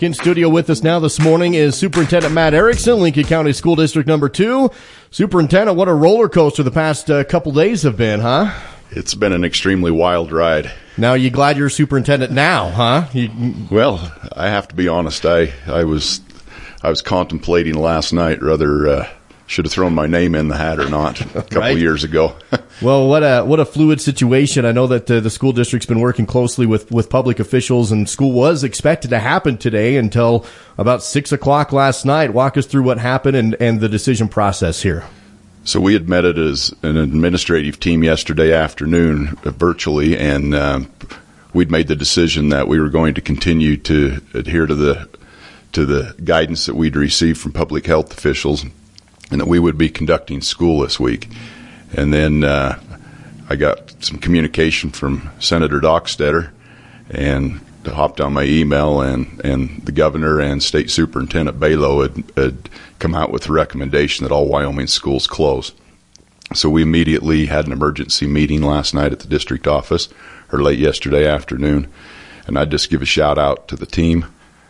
In studio with us now this morning is Superintendent Matt Erickson, Lincoln County School District number 2. Superintendent, what a roller coaster the past couple days have been, huh? It's been an extremely wild ride. Now, you glad you're superintendent now, huh? Well, I have to be honest. I was contemplating last night whether should have thrown my name in the hat or not a couple of years ago. Well, what a fluid situation. I know that the school district's been working closely with public officials, and school was expected to happen today until about 6 o'clock last night. Walk us through what happened and the decision process here. So we had met it as an administrative team yesterday afternoon virtually, and we'd made the decision that we were going to continue to adhere to the guidance that we'd received from public health officials, and that we would be conducting school this week. And then I got some communication from Senator Dockstader and hopped on my email, and the governor and State Superintendent Balo had come out with a recommendation that all Wyoming schools close. So we immediately had an emergency meeting last night at the district office, or late yesterday afternoon. And I'd just give a shout out to the team,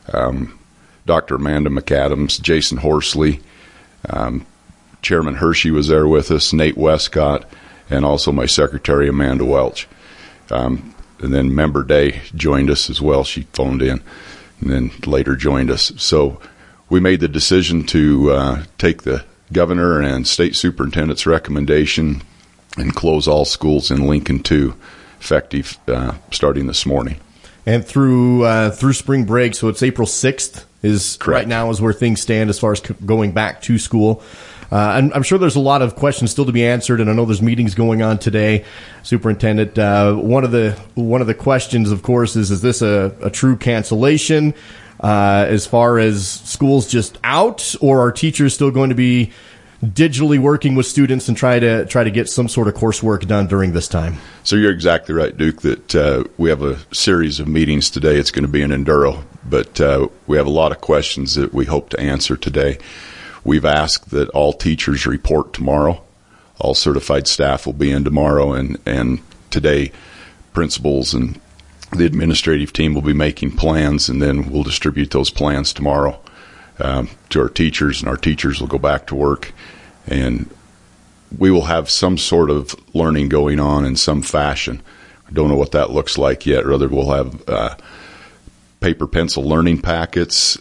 Dr. Amanda McAdams, Jason Horsley, Chairman Hershey was there with us, Nate Westcott, and also my secretary, Amanda Welch. And then Member Day joined us as well. She phoned in and then later joined us. So we made the decision to take the governor and state superintendent's recommendation and close all schools in Lincoln 2, effective starting this morning. And through spring break, so it's April 6th is correct. Right now is where things stand as far as going back to school. I'm sure there's a lot of questions still to be answered, and I know there's meetings going on today, Superintendent. One of the questions, of course, is this a true cancellation as far as schools just out, or are teachers still going to be digitally working with students and try to get some sort of coursework done during this time? So you're exactly right, Duke, that we have a series of meetings today. It's going to be an enduro, but we have a lot of questions that we hope to answer today. We've asked that all teachers report tomorrow. All certified staff will be in tomorrow, and today principals and the administrative team will be making plans, and then we'll distribute those plans tomorrow to our teachers, and our teachers will go back to work. And we will have some sort of learning going on in some fashion. I don't know what that looks like yet. Rather, we'll have paper pencil learning packets,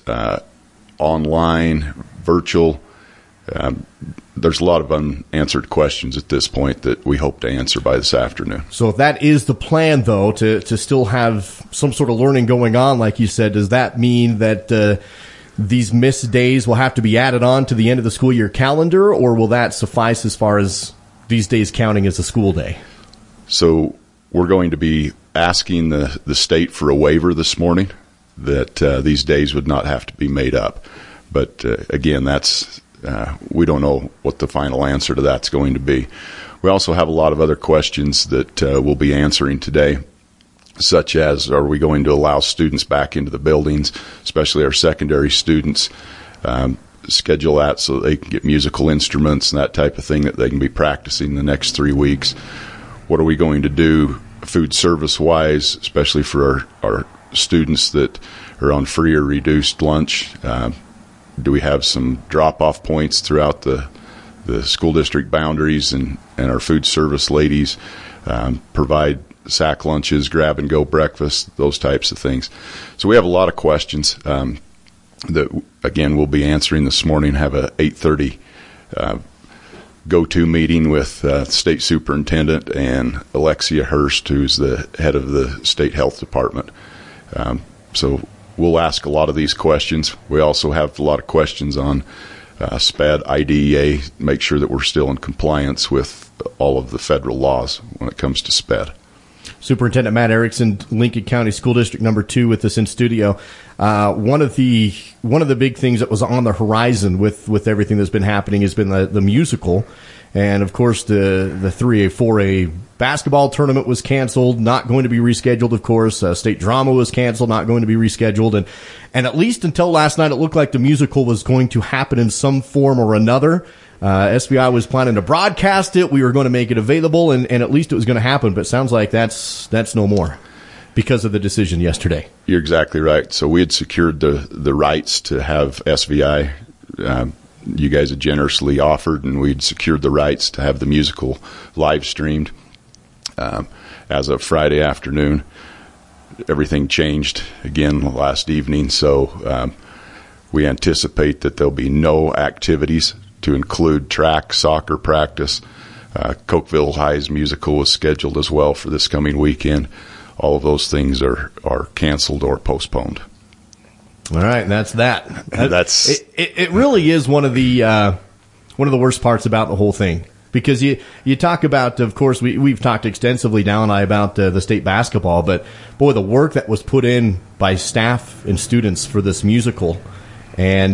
online, virtual. There's a lot of unanswered questions at this point that we hope to answer by this afternoon. So if that is the plan, though, to still have some sort of learning going on, like you said, does that mean that these missed days will have to be added on to the end of the school year calendar, or will that suffice as far as these days counting as a school day? So we're going to be asking the state for a waiver this morning that these days would not have to be made up. But again, that's we don't know what the final answer to that's going to be. We also have a lot of other questions that we'll be answering today, such as, are we going to allow students back into the buildings, especially our secondary students, schedule that so they can get musical instruments and that type of thing that they can be practicing the next 3 weeks. What are we going to do food service-wise, especially for our students that are on free or reduced lunch? Do we have some drop-off points throughout the school district boundaries, and our food service ladies provide sack lunches, grab-and-go breakfast, those types of things? So we have a lot of questions that, again, we'll be answering this morning. Have a 8:30 go-to meeting with State Superintendent and Alexia Hurst, who's the head of the State Health Department. So we'll ask a lot of these questions. We also have a lot of questions on SPED, IDEA, make sure that we're still in compliance with all of the federal laws when it comes to SPED. Superintendent Matt Erickson, Lincoln County School District number 2, with us in studio. One of the big things that was on the horizon with everything that's been happening has been the musical, and of course the 3A 4A basketball tournament was canceled, not going to be rescheduled. Of course, state drama was canceled, not going to be rescheduled, and at least until last night, it looked like the musical was going to happen in some form or another. SBI was planning to broadcast it. We were going to make it available, and at least it was going to happen. But it sounds like that's no more. because of the decision yesterday. You're exactly right. So we had secured the rights to have SVI. You guys had generously offered, and we'd secured the rights to have the musical live streamed as of Friday afternoon. Everything changed again last evening, so we anticipate that there'll be no activities to include track, soccer practice. Cokeville High's musical was scheduled as well for this coming weekend. All of those things are canceled or postponed. All right, and that's that. It really is one of the worst parts about the whole thing, because you talk about, of course, we've talked extensively, Dal and I, about the state basketball, but boy, the work that was put in by staff and students for this musical, and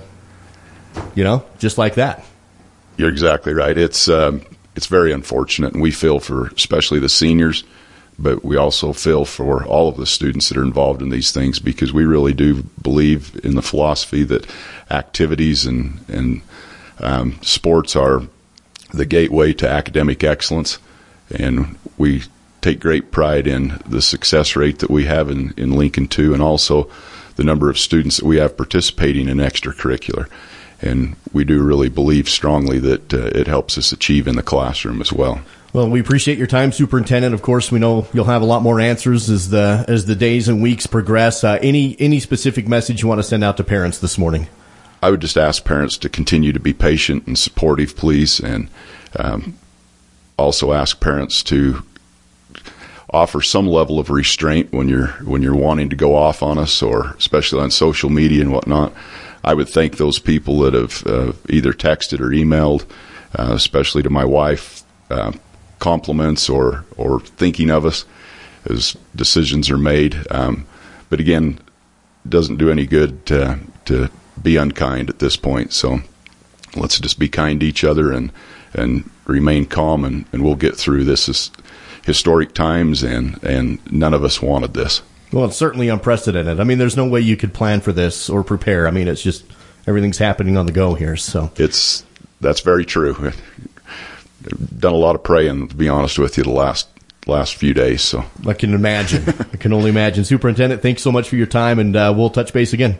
just like that. You're exactly right. It's very unfortunate, and we feel for especially the seniors, but we also feel for all of the students that are involved in these things, because we really do believe in the philosophy that activities and sports are the gateway to academic excellence, and we take great pride in the success rate that we have in Lincoln 2, and also the number of students that we have participating in extracurricular. And we do really believe strongly that it helps us achieve in the classroom as well. Well, we appreciate your time, Superintendent. Of course, we know you'll have a lot more answers as the days and weeks progress. Any specific message you want to send out to parents this morning? I would just ask parents to continue to be patient and supportive, please, and also ask parents to offer some level of restraint when you're wanting to go off on us, or especially on social media and whatnot. I would thank those people that have either texted or emailed, especially to my wife, compliments or thinking of us as decisions are made. But again, it doesn't do any good to be unkind at this point. So let's just be kind to each other and remain calm, and we'll get through this. Is historic times, and none of us wanted this. Well, it's certainly unprecedented. I mean, there's no way you could plan for this or prepare. I mean, it's just everything's happening on the go here. So that's very true. I've done a lot of praying, to be honest with you, the last few days. So I can imagine. I can only imagine. Superintendent, thanks so much for your time, and we'll touch base again.